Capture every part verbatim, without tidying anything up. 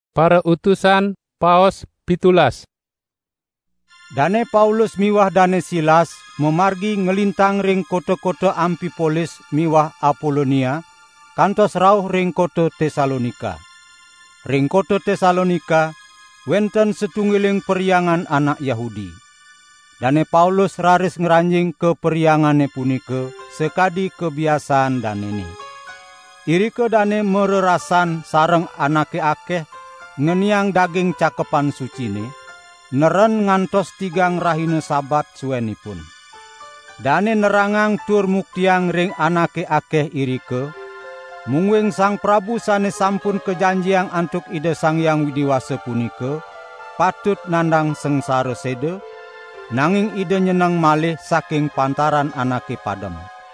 Para utusan Paus pitulas. Dane Paulus miwah dane Silas memargi ngelintang ring kota-kota Amfipolis miwah Apolonia, kantos rauh ring kota Tesalonika. Ring kota Tesalonika wenten setunggiling periangan anak Yahudi. Dane Paulus raris ngeranjing ke periangane punike sekadi kebiasaan danene. Irike dane mererasan sareng anake akeh ngeniang daging cakepan sucine, neren ngantos tigang rahina sabat suwenipun. Dane nerangang tur muktiang ring anake akeh irike, mungwing Sang Prabu sane sampun kejanjiang antuk ide Sang Hyang Widiwasa punike, patut nandang sengsara sede, nanging ide nyeneng malih saking pantaran anake padem.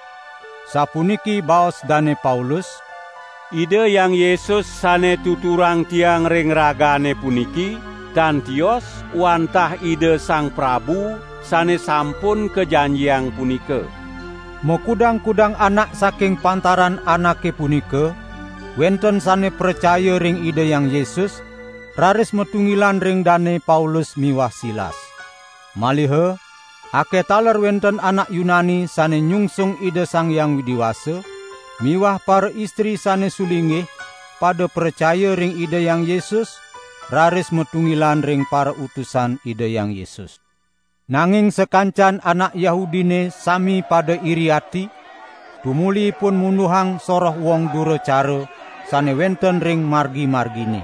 Sapuniki baos dane Paulus, ide yang Yesus sane tuturang tiang ring ragane puniki, dan Dios wantah ide Sang Prabu sane sampun kejanjiang punike. Mokudang-kudang anak saking pantaran anake punike, wenten sane percaya ring ide yang Yesus, raris metunggilan ring dane Paulus miwah Silas. Malihe, ake taler wenten anak Yunani sane nyungsung ide Sang Hyang Widiwasa, miwah para istri sane sulingih pada percaya ring ide yang Yesus, raris metunggilan ring para utusan ide yang Yesus. Nanging sekancan anak Yahudine sami pada iri hati, tumuli pun munduhang soroh wong dura cara sane wenten ring margi-margine.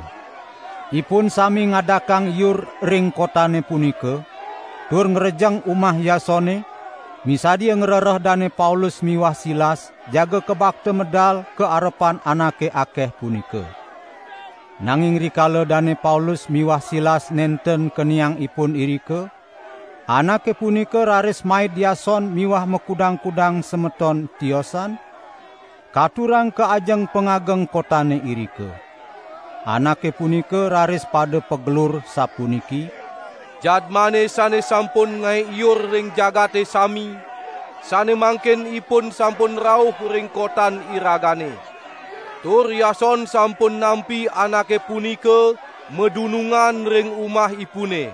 Ipun sami ngadakang yur ring kotane punike, tur ngerejeng umah Yasone, misadi ngerereh dane Paulus miwah Silas jaga kebakte medal ke arepan anake akeh punike. Nanging rikala dane Paulus miwah Silas nenten keniang ipun irike, anake punike raris maid Yason miwah mekudang-kudang semeton tiosan, katurang ke ajeng pengageng kotane irike. Anake punike raris pada pegelur sapuniki, jadmane sane sampun ngai iur ring jagate sami, sane mangken ipun sampun rauh ring kotan iragane. Tur Yason sampun nampi anake punike medunungan ring umah ipune.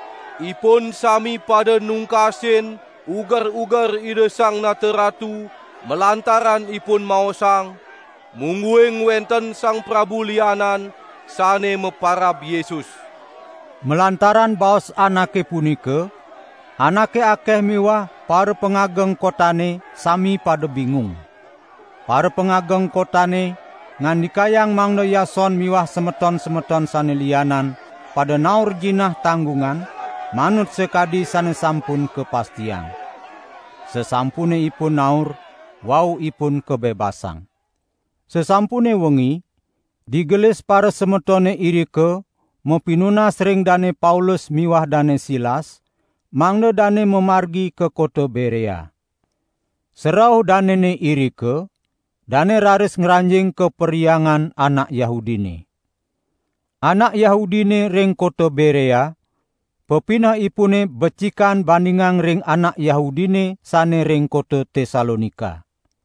Ipun sami pada nungkasin ugar-ugar ide Sang Nateratu melantaran ipun maosang, mungguing wenten Sang Prabu lianan sane meparab Yesus. Melantaran baos anake punike, anake akeh miwah para pengageng kotane sami pada bingung. Para pengageng kotane ngandikayang mangno Yason miwah semeton-semeton sane lianan pada naur jinah tanggungan, manut sekadi sane sampun kepastian. Sesampune ipun naur, wau ipun kebebasan. Sesampune wengi, digelis para semetone irike, mopinuna sering dane Paulus miwah dane Silas, mangno dane memargi ke kota Berea. Serau danene irike, dane raris ngeranjing ke periangan anak Yahudine. Anak Yahudine ring kota Berea, pepinah ipune becikan bandingang ring anak Yahudine sane ring kota Tesalonika.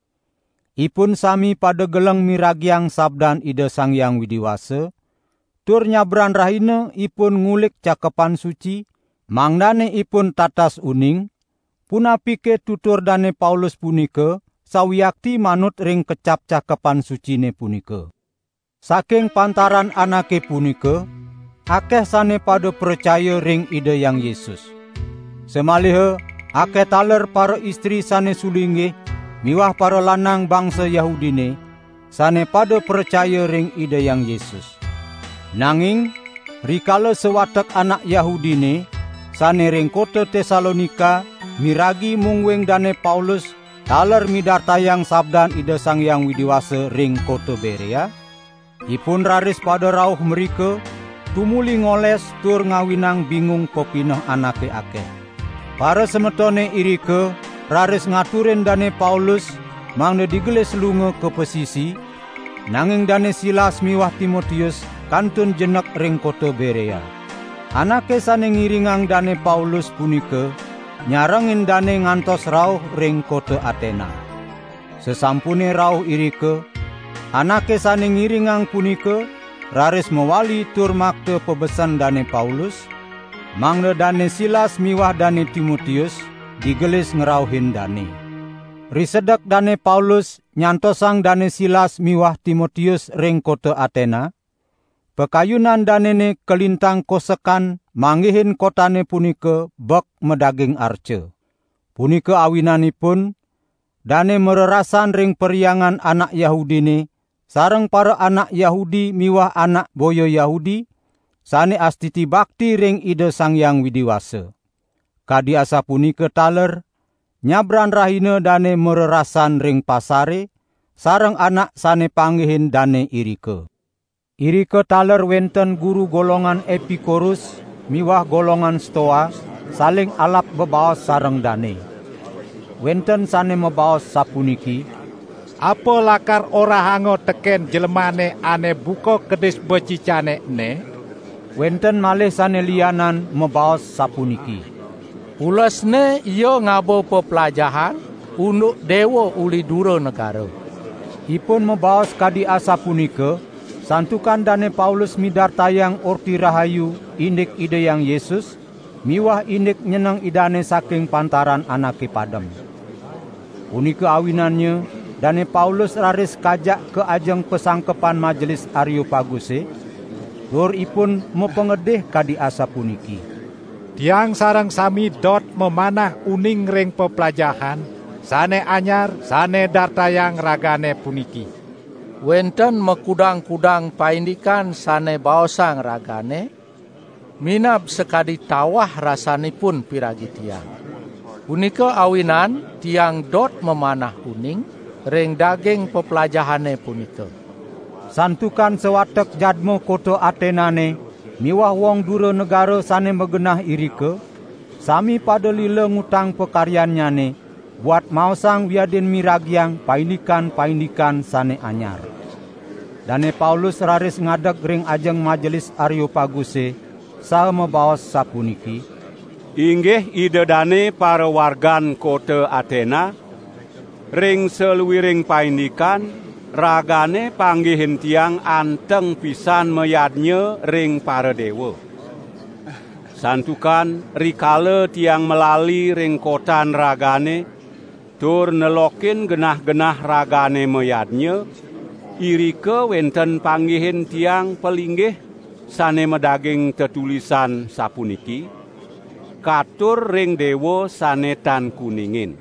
Ipun sami pada geleng miragiang sabdan ide Sang Hyang Widiwasa, tur nyabran rahina ipun ngulik cakepan suci, mangdane ipun tatas uning, punapike tutur dane Paulus punike, sawiyakti manut ring kecap cakepan sucine punike. Saking pantaran anake punike, akeh sane pada percaya ring ide yang Yesus. Semalihe, akeh taler para istri sane sulingih, miwah para lanang bangsa Yahudine, sane pada percaya ring ide yang Yesus. Nanging, rikala sewatek anak Yahudine, sane ring kota Tesalonika, miragi mungwing dane Paulus, taler midartayang sabdan ide Sang Hyang Widiwasa ring kota Berea, ipun raris pada rauh merike, tumuli ngoles tur ngawinang bingung popinah anake akeh. Para semetone irike, raris ngaturin dane Paulus, mangne digelis lunga ke pesisi, nanging dane Silas miwah Timotius, kantun jenek ring kota Berea. Anake sane ngiringang dane Paulus punike, nyarengin dane ngantos rauh ring kota Athena. Sesampune rauh irike, anake sane ngiringang punike, raris mewali tur makte pebesan Dane Paulus, mangde Dane Silas miwah Dane Timotius digelis ngerauhin Dane. Risedek Dane Paulus nyantosang Dane Silas miwah Timotius ring kota Athena. Pekayunan danene kelintang kosekan manggihin kotane punike bek medaging arce. Punike awinanipun Dane mererasan ring periangan anak Yahudine sareng para anak Yahudi miwah anak boyo Yahudi sane astiti bakti ring ide Sang Hyang Widiwasa. Kadi asa punike taler nyabran rahina Dane mererasan ring pasare sareng anak sane panggihin Dane Irike. Irike taler wenten guru golongan Epikorus miwah golongan Stoa saling alap bebaos sareng Dane. Wenten sane mebaos sapuniki, apa lakar ora hango teken jelemane ane buka kedis becicane ne? Wenten malih sane lianan mebaos sapuniki, Ulasne iyo ngabo pepelajahan unduk dewa uli dura negara. Ipun mebaos kadi asa punike, santukan Dane Paulus midar tayang orti rahayu indik ide yang Yesus, miwah indik nyeneng idane saking pantaran anake padem. Punike awinannya, Dane Paulus raris kajak ke ajeng pesangkepan majelis Areopaguse, tur ipun mepengedih kadi asa puniki. Tiang sareng sami dot memanah uning ring pepelajahan, sane anyar, sane dartayang ragane puniki. Wenten mekudang-kudang paindikan sane baosang ragane, minab sekadi tawah rasanipun piragi tiang. Punika awinan tiang dot memanah uning ring daging pepelajahane punika. Santukan sewatek jadmo koto Athenane, miwah wong dura negara sane megenah Irike, sami pada lila ngutang pekaryannyane, buat maosang wiadin miragiang paindikan-paindikan sane anyar. Dane Paulus raris ngadeg ring ajeng majelis Areopaguse, saha mebaos sapuniki, Inggih ide Dane para wargan kota Athena, ring seluwiring paindikan, ragane panggihin tiang anteng pisan meyadnya ring para dewa. Santukan rikale tiang melali ring kotan ragane, tur nelokin genah-genah ragane meyadnya, Irike wenten panggihin tiang pelinggih sane medaging tetulisan sapuniki, katur ring dewa sanetan kuningin.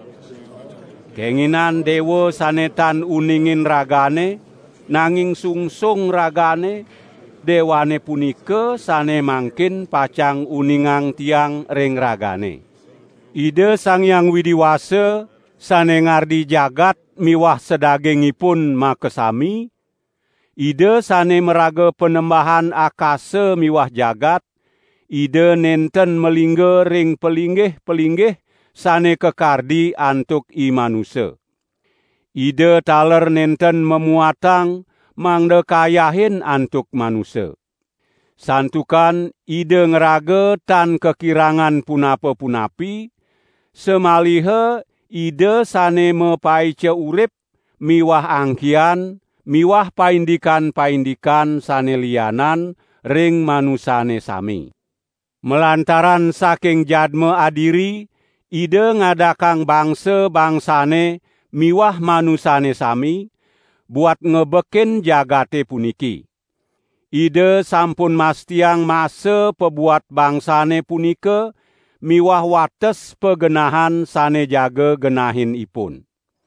Kenginan dewa sanetan uningin ragane, nanging sungsung ragane, dewane punike sane mangkin pacang uningang tiang ring ragane. Ide Sang Hyang Widiwasa sane ngardi jagat miwah sedagingipun makesami, ide sane meraga penembahan akase miwah jagat, ide nenten melingge ring pelinggih-pelinggih sane kekardi antuk i manusia. Ide taler nenten memuatang mangde kayahin antuk manusia. Santukan ide ngeraga tan kekirangan punapa-punapi, semalihe ide sane mepaice urip miwah angkian, miwah paindikan-paindikan sane lianan ring manusane sami. Melantaran saking jadme adiri, ide ngadakang bangsa-bangsane miwah manusane sami, buat ngebekin jagate puniki. Ide sampun mastiang mase pebuat bangsane punike, miwah wates pegenahan sane jaga genahin ipun.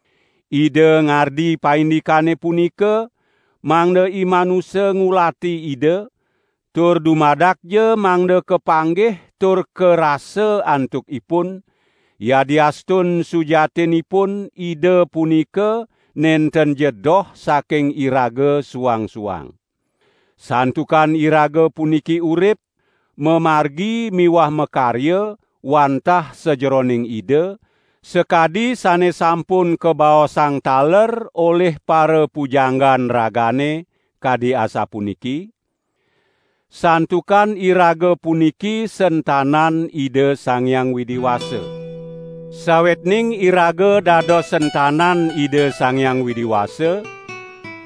Ide ngardi paindikane punike, mangde i manusia ngulati ide, tur dumadak je mangde kepanggih tur kerasa antuk ipun, yadiastun sujatinipun ide punike nenten jedoh saking iraga suang-suang. Santukan iraga puniki urip, memargi miwah mekarya, wantah sejeroning ide, sekadi sane sampun kebaosang taler oleh para pujanggan ragane, kadi asa puniki. Santukan iraga puniki sentanan ide Sang Hyang Widiwasa. Sawetning iraga dados sentanan ide Sang Hyang Widiwasa,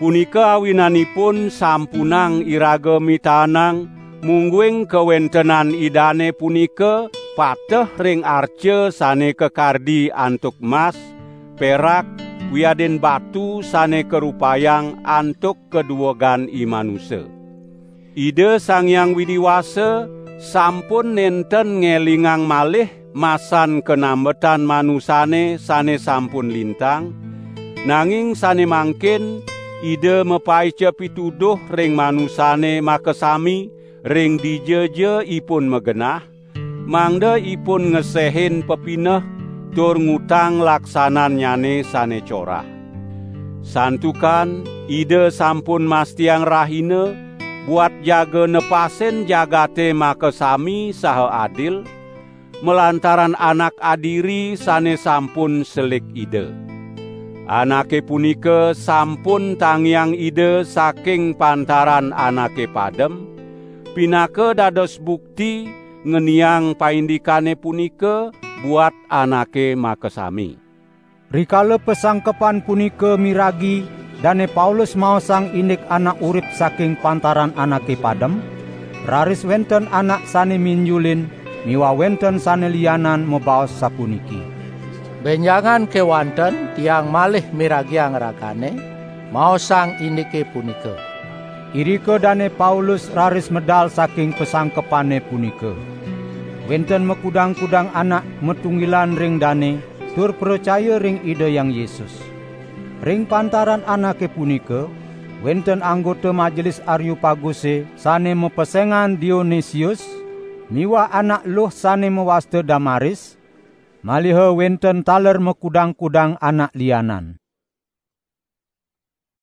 Punika awinanipun sampunang iraga mitanang mungguing kewentenan idane punika pateh ring arce sane kekardi antuk mas, perak, wiaden batu sane kerupayang antuk keduogan imanuse. Ide Sang Hyang Widiwasa sampun nenten ngelingang malih masan kenambetan manusane sane sampun lintang, nanging sane mangkin ide mepaice pituduh ring manusane makesami ring dijeje ipun megenah, mangda ipun ngesehin pepineh tur ngutang laksanan nyane sane corah. Santukan ide sampun mastiang rahina buat jaga nepasen jagate makesami saha adil, melantaran anak adiri sane sampun selik ide. Anake punika sampun tangyang ide saking pantaran anake padem, pinake dados bukti ngeniang paindikane punika buat anake makesami. Rikala pesangkepan punika miragi dane Paulus maosang indik anak urip saking pantaran anake padem, raris wenten anak sane minjulin miwa wenten sane lianan mebaos sapuniki. Benjangan kewanten tiang malih miragiang ragane mau sang indike punika. Irika dane Paulus raris medal saking pesangkepane punika. Wenten mekudang-kudang anak metunggilan ring dane tur percaya ring ide yang Yesus. Ring pantaran anake punika wenten anggota majelis Areopaguse sane mepesengan Dionysius miwa anak luh sane mewaste Damaris, maliha wenten taler mekudang-kudang anak lianan.